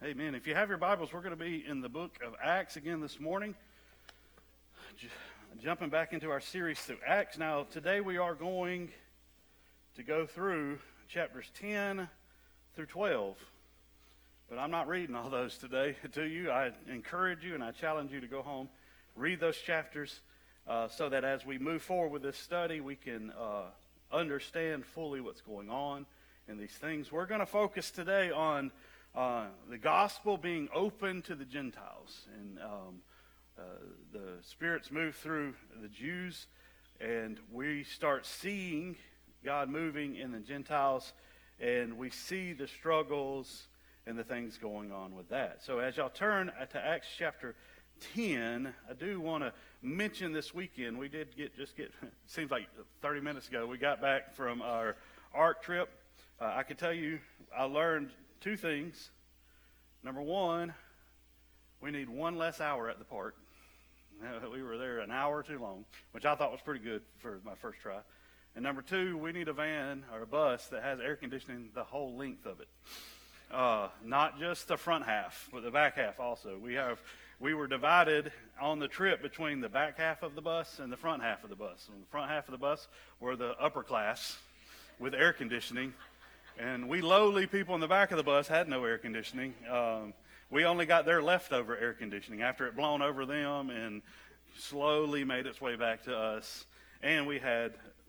Amen. If you have your Bibles, we're going to be in the book of Acts again this morning. Jumping back into our series through Acts. Now, today we are going to go through chapters 10 through 12. But I'm not reading all those today to you. I encourage you and I challenge you to go home, read those chapters, so that as we move forward with this study, we can understand fully what's going on in these things. We're going to focus today on the gospel being open to the Gentiles. And the Spirit's move through the Jews, and we start seeing God moving in the Gentiles, and we see the struggles and the things going on with that. So as y'all turn to Acts chapter 10, I do want to mention this weekend, we did get, it seems like 30 minutes ago, we got back from our ARC trip. I can tell you, I learned two things. Number one, we need one less hour at the park. We were there an hour too long, which I thought was pretty good for my first try. And number two, we need a van or a bus that has air conditioning the whole length of it. Not just the front half, but the back half also. We were divided on the trip between the back half of the bus and the front half of the bus. And the front half of the bus were the upper class with air conditioning. And we lowly people in the back of the bus had no air conditioning. We only got their leftover air conditioning after it blown over them and slowly made its way back to us. And we had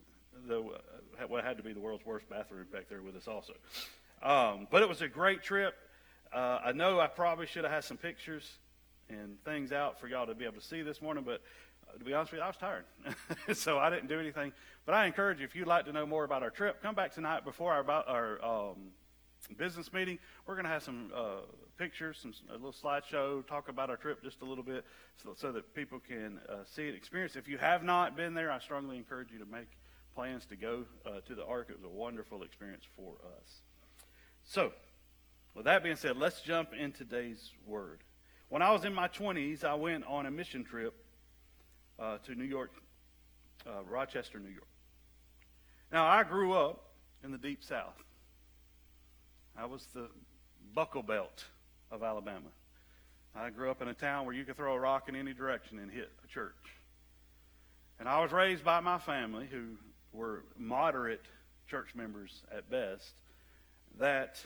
what had to be the world's worst bathroom back there with us also. But it was a great trip. I know I probably should have had some pictures and things out for y'all to be able to see this morning, but to be honest with you, I was tired. So I didn't do anything. But I encourage you, if you'd like to know more about our trip, come back tonight before our business meeting. We're going to have some pictures, a little slideshow, talk about our trip just a little bit so that people can see it, experience. If you have not been there, I strongly encourage you to make plans to go to the ARC. It was a wonderful experience for us. So, with that being said, let's jump into today's word. When I was in my 20s, I went on a mission trip to New York, Rochester, New York. Now, I grew up in the Deep South. I was the buckle belt of Alabama. I grew up in a town where you could throw a rock in any direction and hit a church. And I was raised by my family, who were moderate church members at best, that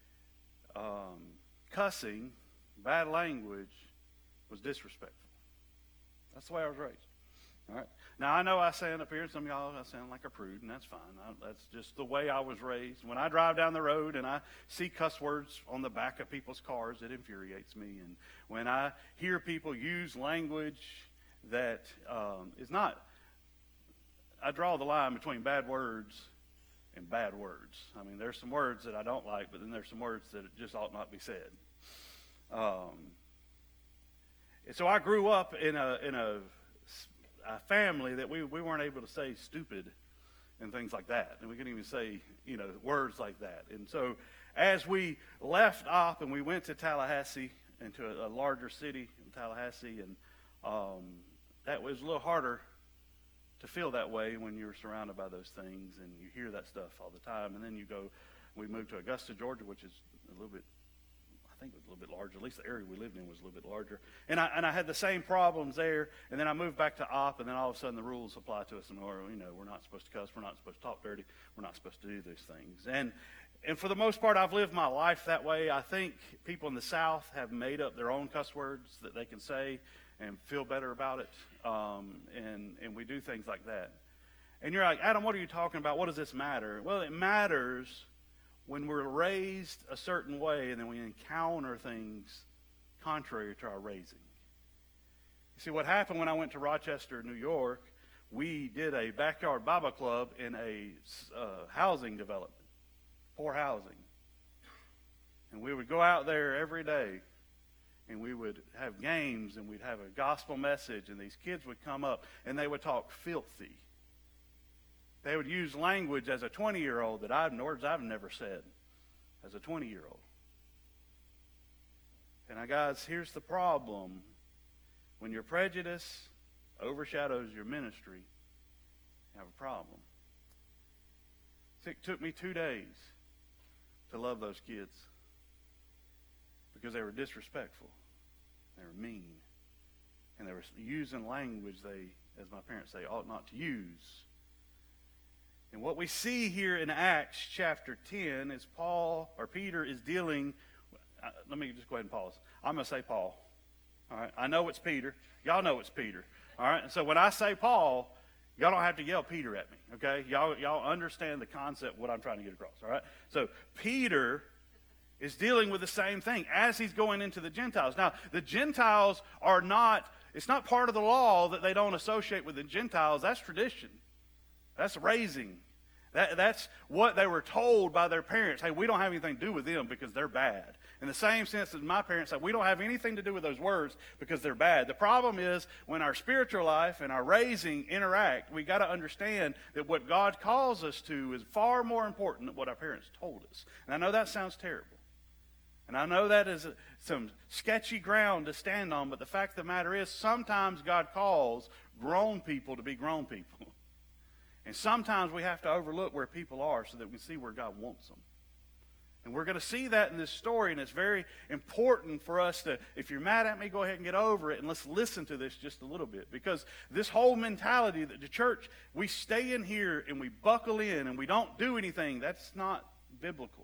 cussing, bad language, was disrespectful. That's the way I was raised. All right. Now, I know I sound up here, some of y'all, I sound like a prude, and that's fine. That's just the way I was raised. When I drive down the road and I see cuss words on the back of people's cars, it infuriates me. And when I hear people use language that is not, I draw the line between bad words and bad words. I mean, there's some words that I don't like, but then there's some words that just ought not be said. So I grew up in a family that we weren't able to say stupid and things like that. And we couldn't even say, words like that. And so as we left Opp and we went to Tallahassee, into a larger city in Tallahassee, and that was a little harder to feel that way when you're surrounded by those things and you hear that stuff all the time. And then we moved to Augusta, Georgia, which is a little bit, I think it was a little bit larger. At least the area we lived in was a little bit larger. And I had the same problems there. And then I moved back to Opp, and then all of a sudden the rules apply to us. And we're not supposed to cuss. We're not supposed to talk dirty. We're not supposed to do these things. And for the most part, I've lived my life that way. I think people in the South have made up their own cuss words that they can say and feel better about it. And we do things like that. And you're like, Adam, what are you talking about? What does this matter? Well, it matters when we're raised a certain way and then we encounter things contrary to our raising. You see, what happened when I went to Rochester, New York, we did a backyard Bible club in a housing development, poor housing. And we would go out there every day, and we would have games, and we'd have a gospel message, and these kids would come up, and they would talk filthy. They would use language as a 20-year-old words I've never said as a 20-year-old. And guys, here's the problem. When your prejudice overshadows your ministry, you have a problem. It took me 2 days to love those kids. because they were disrespectful. They were mean. And they were using language they, as my parents say, ought not to use. And what we see here in Acts chapter 10 is Peter is dealing. Let me just go ahead and pause. I'm going to say Paul. All right. I know it's Peter. Y'all know it's Peter. All right. And so when I say Paul, y'all don't have to yell Peter at me. Okay. Y'all understand the concept, what I'm trying to get across. All right. So Peter is dealing with the same thing as he's going into the Gentiles. Now, the Gentiles are not, it's not part of the law that they don't associate with the Gentiles. That's tradition. That's raising. That's what they were told by their parents. Hey, we don't have anything to do with them because they're bad. In the same sense as my parents said, we don't have anything to do with those words because they're bad. The problem is when our spiritual life and our raising interact, we got to understand that what God calls us to is far more important than what our parents told us. And I know that sounds terrible. And I know that is some sketchy ground to stand on, but the fact of the matter is sometimes God calls grown people to be grown people. And sometimes we have to overlook where people are so that we can see where God wants them. And we're going to see that in this story, and it's very important for us to, if you're mad at me, go ahead and get over it, and let's listen to this just a little bit. Because this whole mentality that the church, we stay in here and we buckle in and we don't do anything, that's not biblical.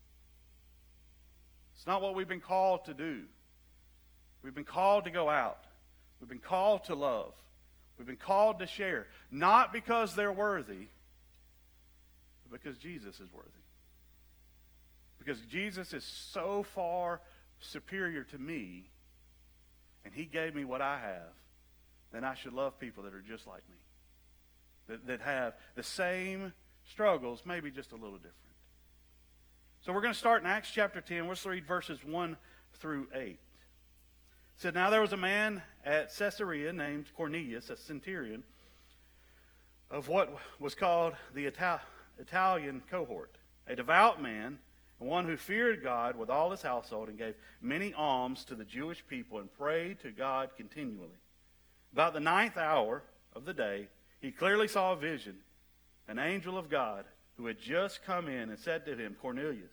It's not what we've been called to do. We've been called to go out. We've been called to love. We've been called to share. Not because they're worthy, but because Jesus is worthy. Because Jesus is so far superior to me, and he gave me what I have, then I should love people that are just like me. That have the same struggles, maybe just a little different. So we're going to start in Acts chapter 10. Let's read verses 1 through 8. It said, now there was a man at Caesarea named Cornelius, a centurion, of what was called the Italian cohort, a devout man, and one who feared God with all his household and gave many alms to the Jewish people and prayed to God continually. About the 9th hour of the day, he clearly saw a vision, an angel of God who had just come in and said to him, Cornelius.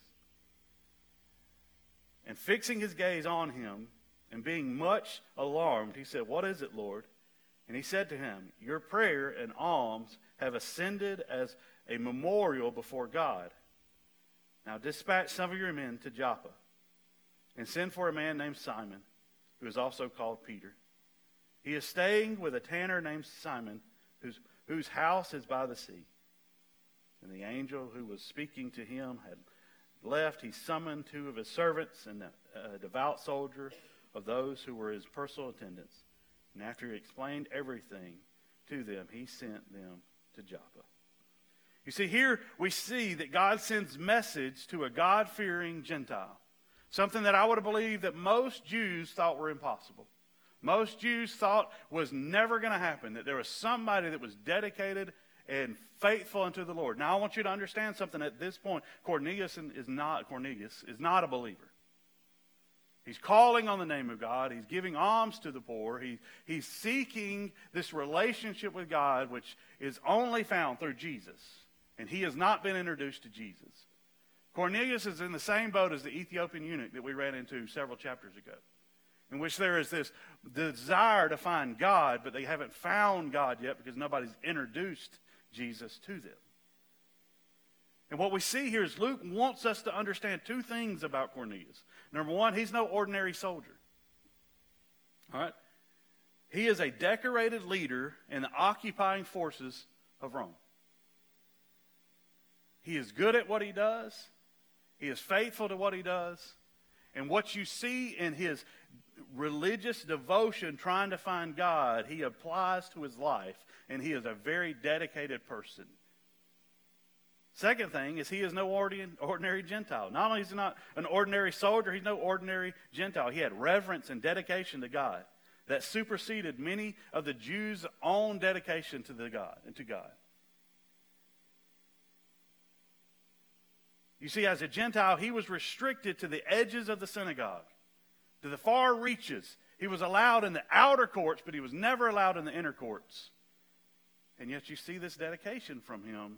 And fixing his gaze on him and being much alarmed, he said, what is it, Lord? And he said to him, your prayer and alms have ascended as a memorial before God. Now dispatch some of your men to Joppa and send for a man named Simon, who is also called Peter. He is staying with a tanner named Simon, whose house is by the sea. And the angel who was speaking to him had left. He summoned 2 of his servants and a devout soldier of those who were his personal attendants. And after he explained everything to them, he sent them to Joppa. You see, here we see that God sends message to a God-fearing Gentile. Something that I would have believed that most Jews thought were impossible. Most Jews thought was never going to happen, that there was somebody that was dedicated and faithful unto the Lord. Now I want you to understand something at this point. Cornelius is not a believer. He's calling on the name of God. He's giving alms to the poor. He's seeking this relationship with God, which is only found through Jesus. And he has not been introduced to Jesus. Cornelius is in the same boat as the Ethiopian eunuch that we ran into several chapters ago, in which there is this desire to find God, but they haven't found God yet because nobody's introduced Jesus to them. And what we see here is Luke wants us to understand 2 things about Cornelius. Number 1, he's no ordinary soldier. All right? He is a decorated leader in the occupying forces of Rome. He is good at what he does. He is faithful to what he does. And what you see in his religious devotion trying to find God, he applies to his life, and he is a very dedicated person. Second thing is he is no ordinary Gentile. Not only is he not an ordinary soldier, he's no ordinary Gentile. He had reverence and dedication to God that superseded many of the Jews' own dedication to God. You see, as a Gentile, he was restricted to the edges of the synagogue, to the far reaches. He was allowed in the outer courts, but he was never allowed in the inner courts. And yet you see this dedication from him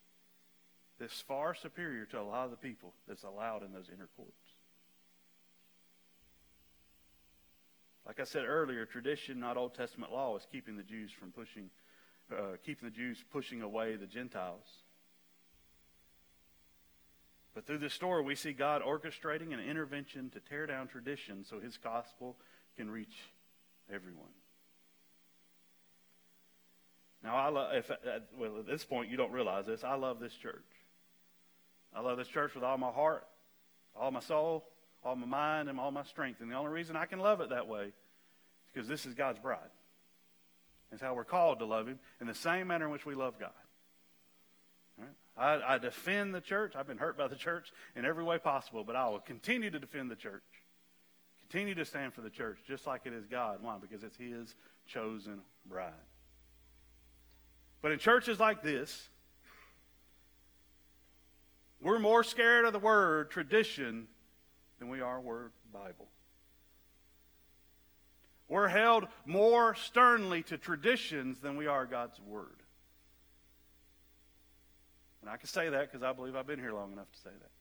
that's far superior to a lot of the people that's allowed in those inner courts. Like I said earlier, tradition, not Old Testament law, is keeping the Jews pushing away the Gentiles. But through this story, we see God orchestrating an intervention to tear down tradition so his gospel can reach everyone. Now, at this point, you don't realize this. I love this church. I love this church with all my heart, all my soul, all my mind, and all my strength. And the only reason I can love it that way is because this is God's bride. It's how we're called to love him in the same manner in which we love God. Right? I defend the church. I've been hurt by the church in every way possible, but I will continue to defend the church. Continue to stand for the church just like it is God. Why? Because it's his chosen bride. But in churches like this, we're more scared of the word tradition than we are word Bible. We're held more sternly to traditions than we are God's word. And I can say that because I believe I've been here long enough to say that.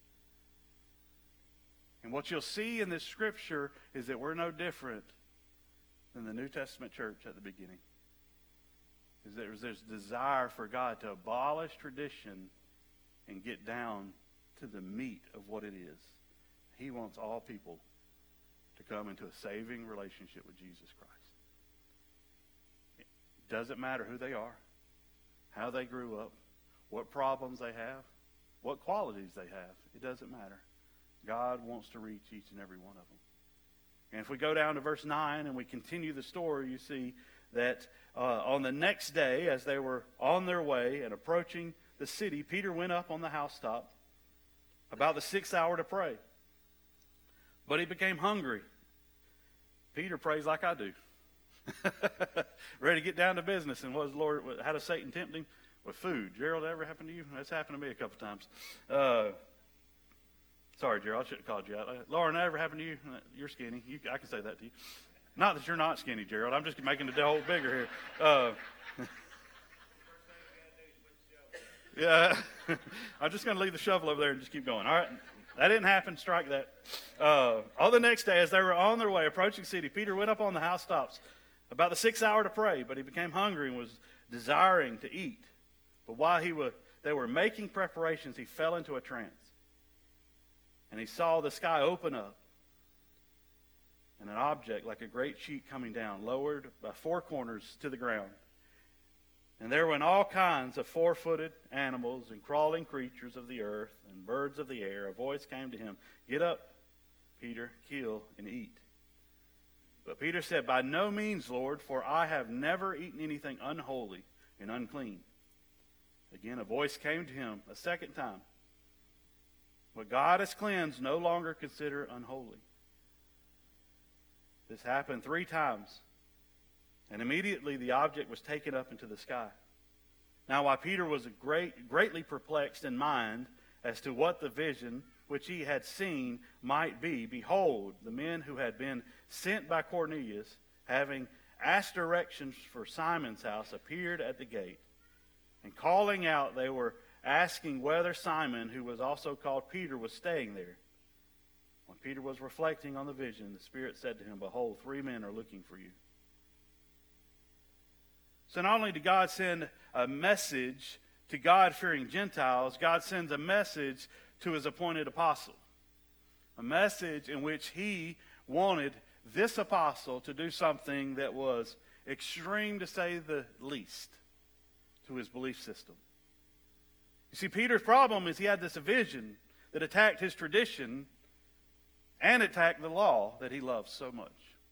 And what you'll see in this scripture is that we're no different than the New Testament church at the beginning. Is that there's desire for God to abolish tradition and get down to the meat of what it is. He wants all people to come into a saving relationship with Jesus Christ. It doesn't matter who they are, how they grew up, what problems they have, what qualities they have. It doesn't matter. God wants to reach each and every one of them. And if we go down to verse 9 and we continue the story, you see that on the next day, as they were on their way and approaching the city, Peter went up on the housetop about the 6th hour to pray. But he became hungry. Peter prays like I do. Ready to get down to business. And how does Satan tempt him? With food. Gerald, that ever happened to you? That's happened to me a couple times. Sorry, Gerald, I should have called you out. Lauren, that ever happened to you? You're skinny. I can say that to you. Not that you're not skinny, Gerald. I'm just making the whole bigger here. Yeah, I'm just going to leave the shovel over there and just keep going. All right, that didn't happen. Strike that. On the next day, as they were on their way approaching the city, Peter went up on the housetops about the 6th hour to pray, but he became hungry and was desiring to eat. But while they were making preparations, he fell into a trance. And he saw the sky open up, and an object like a great sheet coming down, lowered by 4 corners to the ground. And there went all kinds of 4-footed animals and crawling creatures of the earth and birds of the air. A voice came to him, "Get up, Peter, kill and eat." But Peter said, "By no means, Lord, for I have never eaten anything unholy and unclean." Again, a voice came to him a second time. "What God has cleansed, no longer consider unholy." This happened 3 times. And immediately the object was taken up into the sky. Now while Peter was greatly perplexed in mind as to what the vision which he had seen might be, behold, the men who had been sent by Cornelius, having asked directions for Simon's house, appeared at the gate. And calling out, they were asking whether Simon, who was also called Peter, was staying there. When Peter was reflecting on the vision, the Spirit said to him, "Behold, 3 men are looking for you." So not only did God send a message to God-fearing Gentiles, God sends a message to his appointed apostle. A message in which he wanted this apostle to do something that was extreme, to say the least, to his belief system. You see, Peter's problem is he had this vision that attacked his tradition and attacked the law that he loves so much.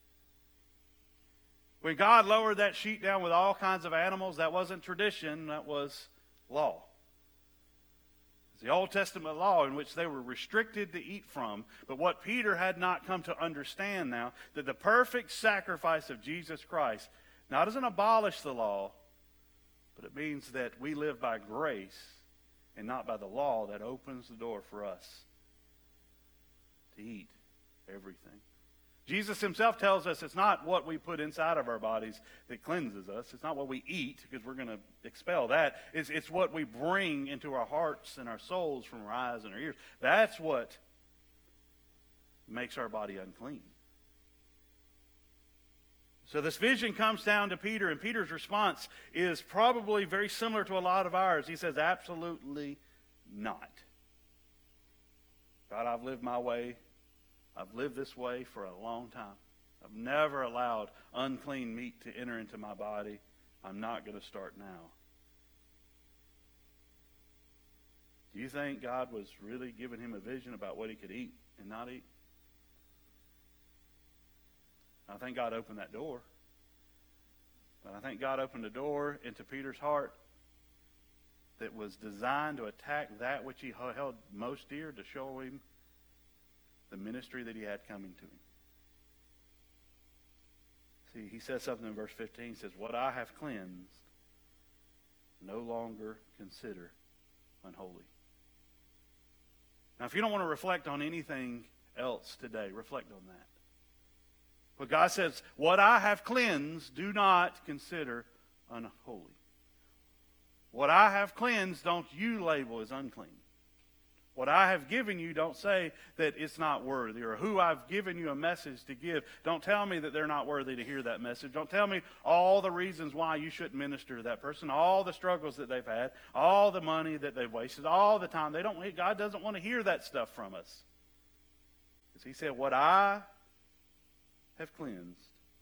When God lowered that sheet down with all kinds of animals, that wasn't tradition, that was law. It's the Old Testament law in which they were restricted to eat from. But what Peter had not come to understand now, that the perfect sacrifice of Jesus Christ now doesn't abolish the law, but it means that we live by grace and not by the law, that opens the door for us to eat everything. Jesus himself tells us it's not what we put inside of our bodies that cleanses us. It's not what we eat, because we're going to expel that. It's what we bring into our hearts and our souls from our eyes and our ears. That's what makes our body unclean. So this vision comes down to Peter, and Peter's response is probably very similar to a lot of ours. He says, absolutely not. God, I've lived my way. I've lived this way for a long time. I've never allowed unclean meat to enter into my body. I'm not going to start now. Do you think God was really giving him a vision about what he could eat and not eat? I think God opened that door. But I think God opened a door into Peter's heart that was designed to attack that which he held most dear, to show him the ministry that he had coming to him. See, he says something in verse 15. He says, what I have cleansed, no longer consider unholy. Now, if you don't want to reflect on anything else today, reflect on that. But God says, what I have cleansed, do not consider unholy. What I have cleansed, don't you label as unclean. What I have given you, don't say that it's not worthy. Or who I've given you a message to give, don't tell me that they're not worthy to hear that message. Don't tell me all the reasons why you shouldn't minister to that person, all the struggles that they've had, all the money that they've wasted, all the time. God doesn't want to hear that stuff from us. Because he said, what I have cleansed,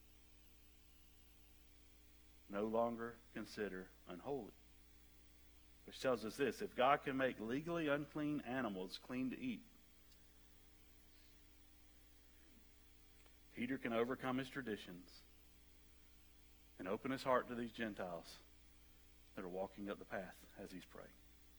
no longer consider unholy. Which tells us this: if God can make legally unclean animals clean to eat, Peter can overcome his traditions and open his heart to these Gentiles that are walking up the path as he's praying.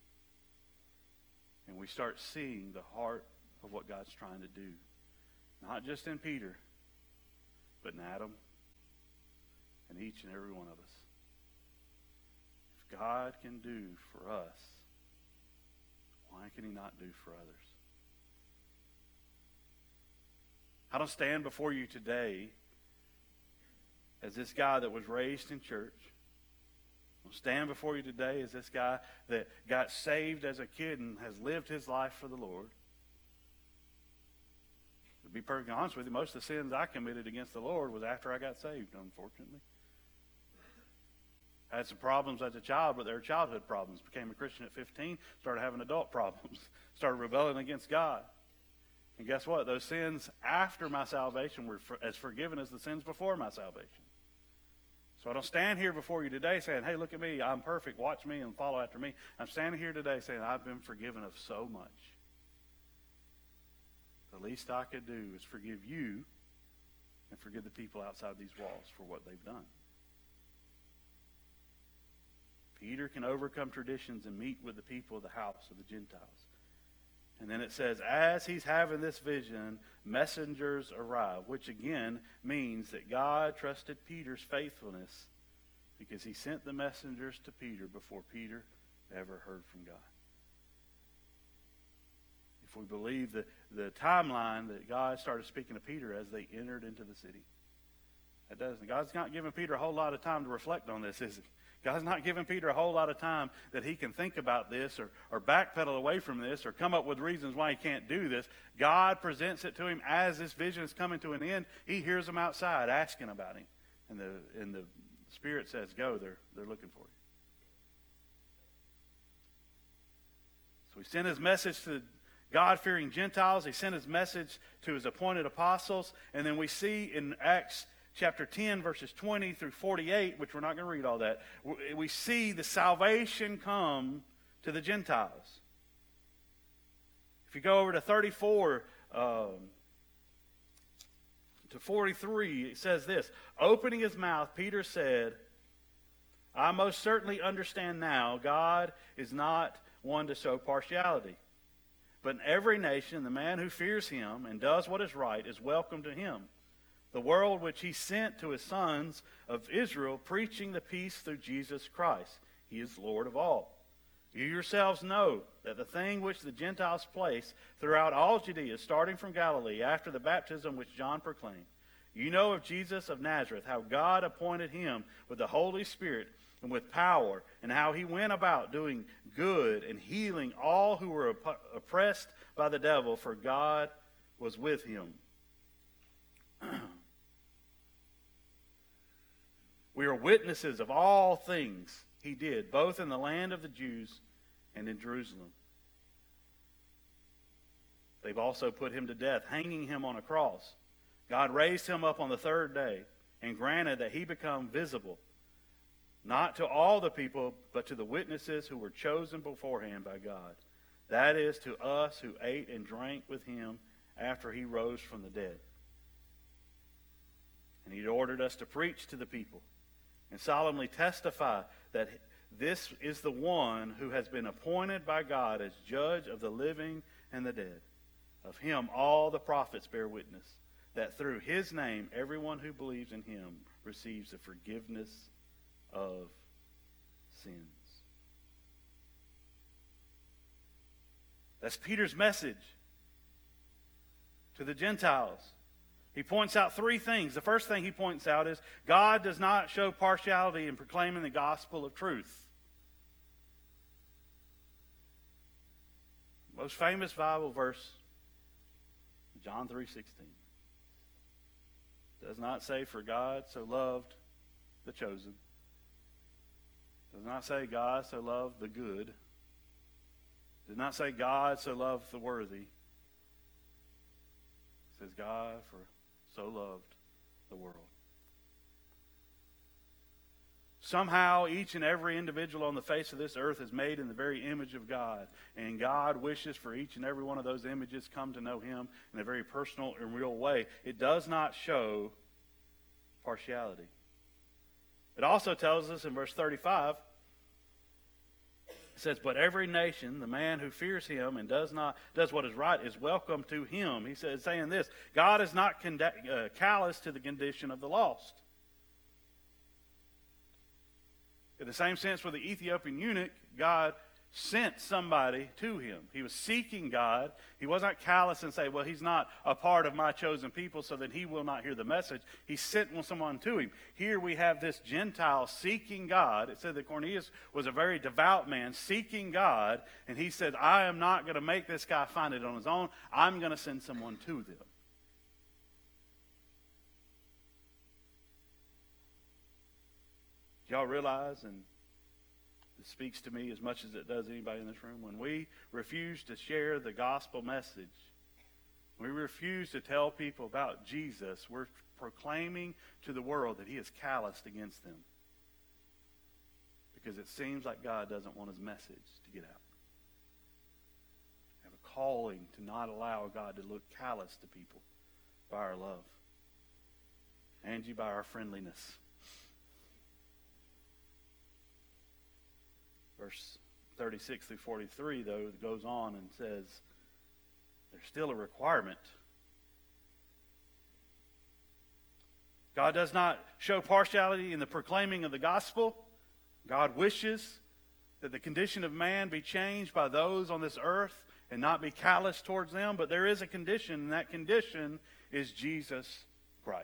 And we start seeing the heart of what God's trying to do. Not just in Peter, but in Adam and each and every one of us. If God can do for us, why can he not do for others? I don't stand before you today as this guy that was raised in church. I'll stand before you today as this guy that got saved as a kid and has lived his life for the Lord. To be perfectly honest with you, most of the sins I committed against the Lord was after I got saved, unfortunately. I had some problems as a child, but they were childhood problems. Became a Christian at 15, started having adult problems, started rebelling against God. And guess what? Those sins after my salvation were as forgiven as the sins before my salvation. So I don't stand here before you today saying, hey, look at me, I'm perfect, watch me and follow after me. I'm standing here today saying, I've been forgiven of so much. The least I could do is forgive you and forgive the people outside these walls for what they've done. Peter can overcome traditions and meet with the people of the house of the Gentiles. And then it says, as he's having this vision, messengers arrive, which again means that God trusted Peter's faithfulness because he sent the messengers to Peter before Peter ever heard from God. If we believe the timeline that God started speaking to Peter as they entered into the city. That doesn't. God's not giving Peter a whole lot of time to reflect on this, is he? God's not giving Peter a whole lot of time that he can think about this or backpedal away from this or come up with reasons why he can't do this. God presents it to him as this vision is coming to an end. He hears them outside asking about him. And the Spirit says, go, they're looking for you. So he sent his message to God-fearing Gentiles. He sent his message to his appointed apostles. And then we see in Acts chapter 10, verses 20 through 48, which we're not going to read all that, we see the salvation come to the Gentiles. If you go over to 34 to 43, it says this, opening his mouth, Peter said, I most certainly understand now God is not one to show partiality. But in every nation, the man who fears him and does what is right is welcome to him. The world which he sent to his sons of Israel, preaching the peace through Jesus Christ. He is Lord of all. You yourselves know that the thing which the Gentiles place throughout all Judea, starting from Galilee, after the baptism which John proclaimed. You know of Jesus of Nazareth, how God appointed him with the Holy Spirit and with power, and how he went about doing good and healing all who were oppressed by the devil, for God was with him. We are witnesses of all things he did, both in the land of the Jews and in Jerusalem. They've also put him to death, hanging him on a cross. God raised him up on the third day and granted that he become visible, not to all the people, but to the witnesses who were chosen beforehand by God. That is, to us who ate and drank with him after he rose from the dead. And he ordered us to preach to the people and solemnly testify that this is the one who has been appointed by God as judge of the living and the dead. Of him all the prophets bear witness, that through his name everyone who believes in him receives the forgiveness of sins. That's Peter's message to the Gentiles. He points out three things. The first thing he points out is God does not show partiality in proclaiming the gospel of truth. Most famous Bible verse, John 3:16. Does not say, for God so loved the chosen. Does not say God so loved the good. Does not say God so loved the worthy. It says God for so loved the world. Somehow each and every individual on the face of this earth is made in the very image of God. And God wishes for each and every one of those images come to know him in a very personal and real way. It does not show partiality. It also tells us in verse 35, it says, but every nation, the man who fears him and does what is right, is welcome to him. He says, saying this, God is not callous to the condition of the lost. In the same sense with the Ethiopian eunuch, God sent somebody to him. He was seeking God. He was not callous and say, well, he's not a part of my chosen people, so that he will not hear the message. He sent someone to him. Here we have this Gentile seeking God. It said that Cornelius was a very devout man seeking God, and he said, I am not going to make this guy find it on his own. I'm going to send someone to them. Y'all realize, and it speaks to me as much as it does anybody in this room, when we refuse to share the gospel message, we refuse to tell people about Jesus, we're proclaiming to the world that he is calloused against them. Because it seems like God doesn't want his message to get out. We have a calling to not allow God to look callous to people by our love. Angie, by our friendliness. Verse 36 through 43, though, goes on and says, there's still a requirement. God does not show partiality in the proclaiming of the gospel. God wishes that the condition of man be changed by those on this earth and not be callous towards them. But there is a condition, and that condition is Jesus Christ.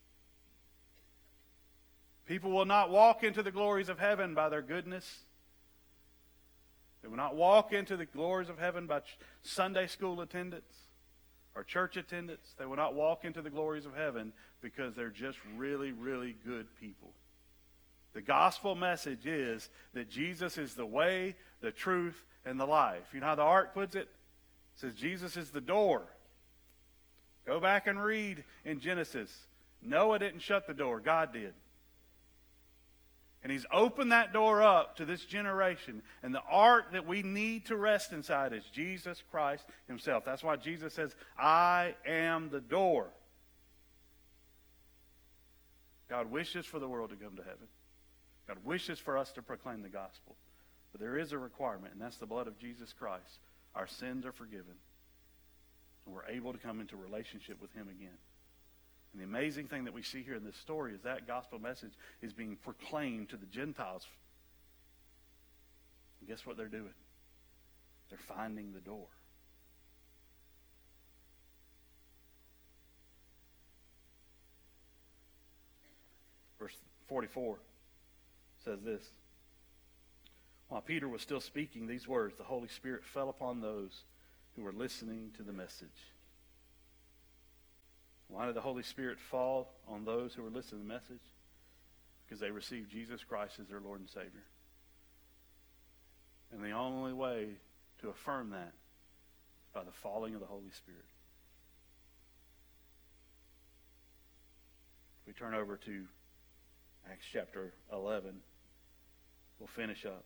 People will not walk into the glories of heaven by their goodness. They will not walk into the glories of heaven by Sunday school attendance or church attendance. They will not walk into the glories of heaven because they're just really, really good people. The gospel message is that Jesus is the way, the truth, and the life. You know how the Ark puts it? It says Jesus is the door. Go back and read in Genesis. Noah didn't shut the door. God did. And he's opened that door up to this generation. And the ark that we need to rest inside is Jesus Christ himself. That's why Jesus says, I am the door. God wishes for the world to come to heaven. God wishes for us to proclaim the gospel. But there is a requirement, and that's the blood of Jesus Christ. Our sins are forgiven. And we're able to come into relationship with him again. And the amazing thing that we see here in this story is that gospel message is being proclaimed to the Gentiles. And guess what they're doing? They're finding the door. Verse 44 says this. While Peter was still speaking these words, the Holy Spirit fell upon those who were listening to the message. Why did the Holy Spirit fall on those who were listening to the message? because they received Jesus Christ as their Lord and Savior. And the only way to affirm that is by the falling of the Holy Spirit. If we turn over to Acts chapter 11, we'll finish up.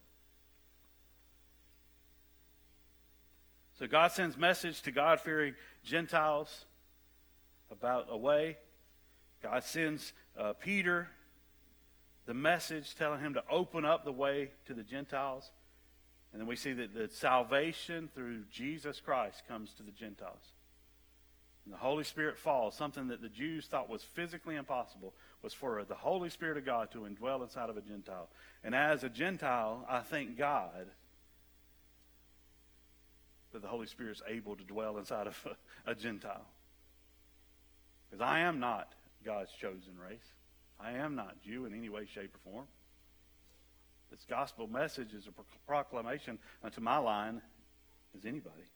So God sends message to God-fearing Gentiles about a way. God sends Peter the message telling him to open up the way to the Gentiles. And then we see that the salvation through Jesus Christ comes to the Gentiles. And the Holy Spirit falls. Something that the Jews thought was physically impossible was for the Holy Spirit of God to indwell inside of a Gentile. And as a Gentile, I thank God that the Holy Spirit is able to dwell inside of a Gentile. Because I am not God's chosen race. I am not Jew in any way, shape, or form. This gospel message is a proclamation unto my line as anybody.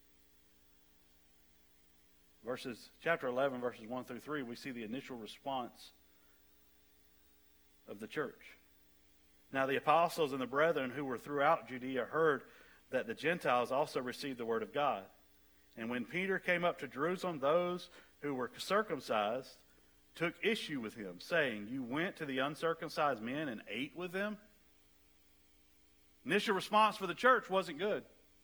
Chapter 11, verses 1 through 3, we see the initial response of the church. Now the apostles and the brethren who were throughout Judea heard that the Gentiles also received the word of God. And when Peter came up to Jerusalem, those who were circumcised took issue with him, saying, "You went to the uncircumcised men and ate with them?" Initial response for the church wasn't good.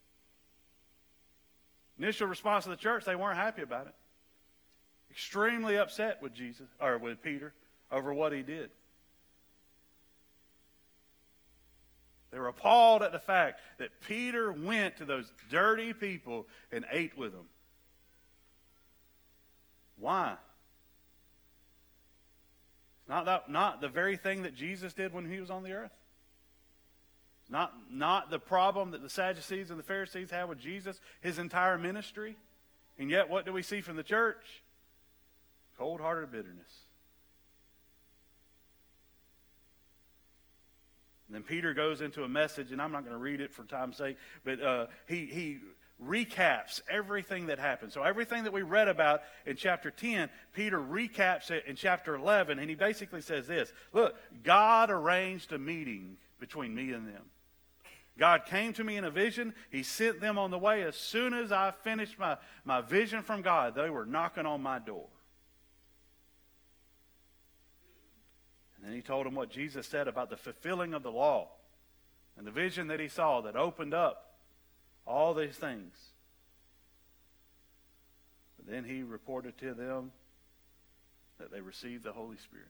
Initial response of the church, they weren't happy about it. Extremely upset with with Peter over what he did. They were appalled at the fact that Peter went to those dirty people and ate with them. Why? Not the very thing that Jesus did when he was on the earth. Not the problem that the Sadducees and the Pharisees had with Jesus, his entire ministry. And yet, what do we see from the church? Cold-hearted bitterness. And then Peter goes into a message, and I'm not going to read it for time's sake, but he recaps everything that happened. So everything that we read about in chapter 10, Peter recaps it in chapter 11, and he basically says this: look, God arranged a meeting between me and them. God came to me in a vision. He sent them on the way. As soon as I finished my vision from God, they were knocking on my door. And then he told them what Jesus said about the fulfilling of the law and the vision that he saw that opened up all these things. But then he reported to them that they received the Holy Spirit.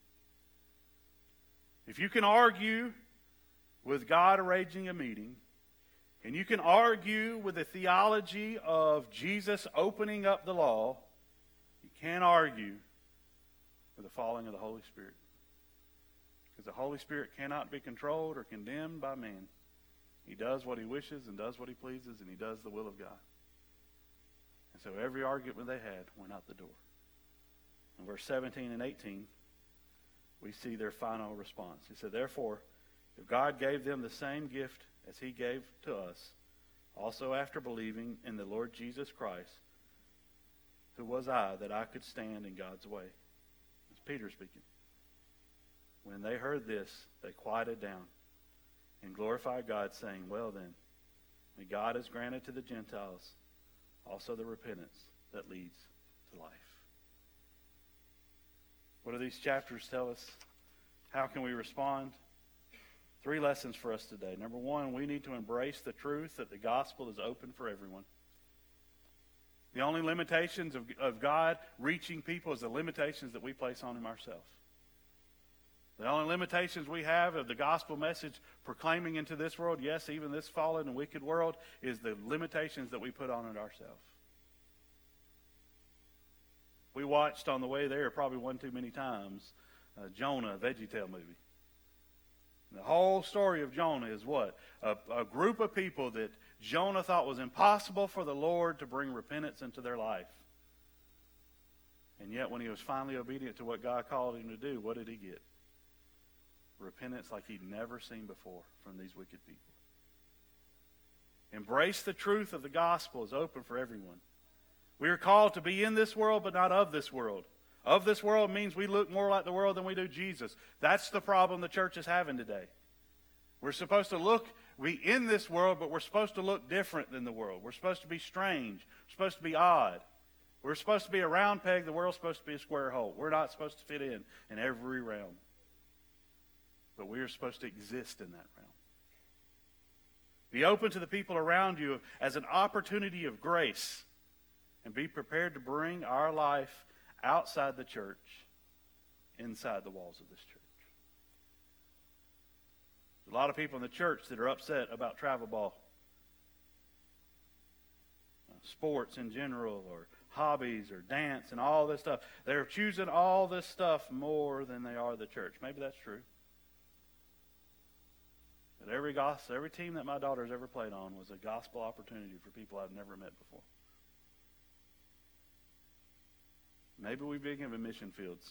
If you can argue with God arranging a meeting, and you can argue with the theology of Jesus opening up the law, you can't argue with the falling of the Holy Spirit. Because the Holy Spirit cannot be controlled or condemned by man. He does what he wishes and does what he pleases, and he does the will of God. And so every argument they had went out the door. In verse 17 and 18, we see their final response. He said, "Therefore, if God gave them the same gift as he gave to us, also after believing in the Lord Jesus Christ, who was I that I could stand in God's way?" It's Peter speaking. When they heard this, they quieted down and glorified God, saying, "Well then, may God has granted to the Gentiles also the repentance that leads to life." What do these chapters tell us? How can we respond? 3 lessons for us today. Number 1, we need to embrace the truth that the gospel is open for everyone. The only limitations of God reaching people is the limitations that we place on him ourselves. The only limitations we have of the gospel message proclaiming into this world, yes, even this fallen and wicked world, is the limitations that we put on it ourselves. We watched on the way there probably one too many times Jonah, a VeggieTale movie. The whole story of Jonah is what? A group of people that Jonah thought was impossible for the Lord to bring repentance into their life. And yet when he was finally obedient to what God called him to do, what did he get? Repentance like he'd never seen before from these wicked people. Embrace the truth of the gospel is open for everyone. We are called to be in this world but not of this world. Of this world means we look more like the world than we do Jesus. That's the problem the church is having today. We're supposed to be in this world, but we're supposed to look different than the world. We're supposed to be strange. We're supposed to be odd. We're supposed to be a round peg. The world's supposed to be a square hole. We're not supposed to fit in every realm. But we are supposed to exist in that realm. Be open to the people around you as an opportunity of grace. And be prepared to bring our life outside the church, inside the walls of this church. There's a lot of people in the church that are upset about travel ball. Sports in general, or hobbies, or dance, and all this stuff. They're choosing all this stuff more than they are the church. Maybe that's true. But every team that my daughter's ever played on was a gospel opportunity for people I've never met before. Maybe we begin in mission fields.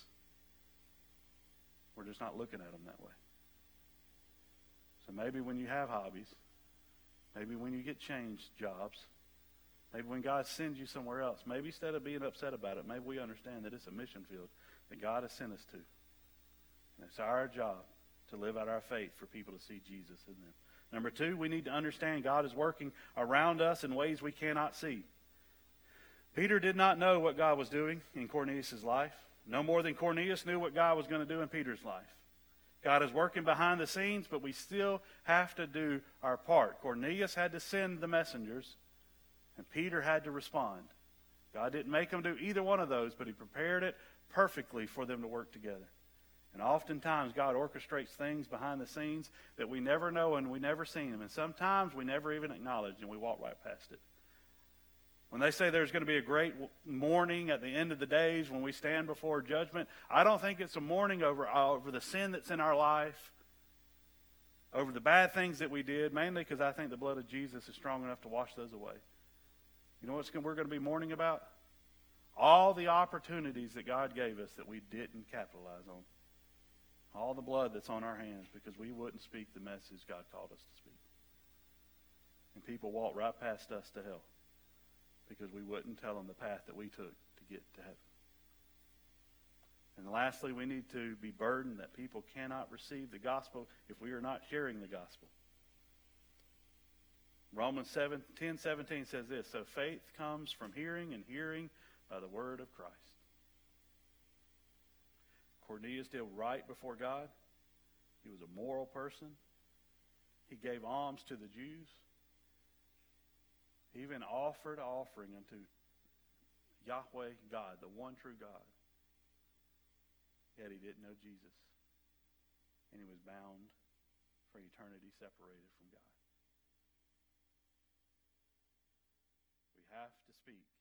We're just not looking at them that way. So maybe when you have hobbies, maybe when you get changed jobs, maybe when God sends you somewhere else, maybe instead of being upset about it, maybe we understand that it's a mission field that God has sent us to. And it's our job to live out our faith for people to see Jesus in them. Number two, we need to understand God is working around us in ways we cannot see. Peter did not know what God was doing in Cornelius' life, no more than Cornelius knew what God was going to do in Peter's life. God is working behind the scenes, but we still have to do our part. Cornelius had to send the messengers, and Peter had to respond. God didn't make them do either one of those, but he prepared it perfectly for them to work together. And oftentimes God orchestrates things behind the scenes that we never know and we never see them. And sometimes we never even acknowledge and we walk right past it. When they say there's going to be a great mourning at the end of the days when we stand before judgment, I don't think it's a mourning over the sin that's in our life, over the bad things that we did, mainly because I think the blood of Jesus is strong enough to wash those away. You know what we're going to be mourning about? All the opportunities that God gave us that we didn't capitalize on. All the blood that's on our hands because we wouldn't speak the message God called us to speak. And people walk right past us to hell because we wouldn't tell them the path that we took to get to heaven. And lastly, we need to be burdened that people cannot receive the gospel if we are not sharing the gospel. Romans 10:17 says this, so faith comes from hearing, and hearing by the word of Christ. Cornelius did right before God. He was a moral person. He gave alms to the Jews. He even offered an offering unto Yahweh God, the one true God. Yet he didn't know Jesus. And he was bound for eternity separated from God. We have to speak